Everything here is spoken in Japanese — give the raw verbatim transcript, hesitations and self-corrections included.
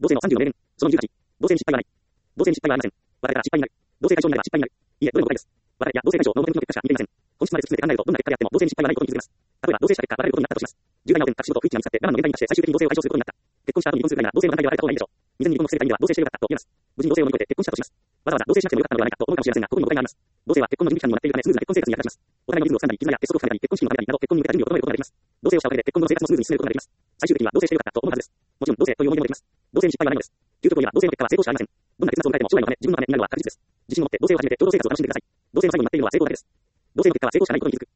同性のさんじゅうよねん。そのにじゅうはち。同性に失敗はない。同性に失敗はありません。我々から失敗になる。同性解消になれば失敗になる。いいえ、どれも誤解です。我々や同性解消の目的の結果しか見ていません。本質まで進めて考えると、どんな結果であっても同性に失敗はないことに気づけます。例えば、同性した結果、バレることになったとします。重大な汚点、隠し事と不一致なミスって我慢の限界に達して最終的に同性を解消することになった。結婚した後に離婚するぐらいなら同性の段階で別れた方がいいでしょう。未然に離婚の防げた意味では同性してよかったと言えます。無事に同性を乗り越えて結婚したとします。わざわざ同性しなくてもよかったのではないかと思うかもしれませんが、ここに誤解があります。同性は結婚の準備期間にもなっているためスムーズな結婚生活に役立ちます。お互いのリズムを掴んだり、絆や結束を深めたり、結婚式のためたりなど結婚に向けた準備を整えることができます。同性をしたおかげで結婚後の生活もスムーズに進めることができます。最終的には同性してよかったと思うはずです。もちろん同性という思い出もできます。同性に失敗はないのです。究極を言えば同性の結果は成功しかありません。どんな結末を迎えても将来のため、自分のためになるのは確実です。自信を持って同性を始めて共同生活を楽しんでください。同性の最後になっているのは成功だけです。同性の結果は成功しかないことに気づく。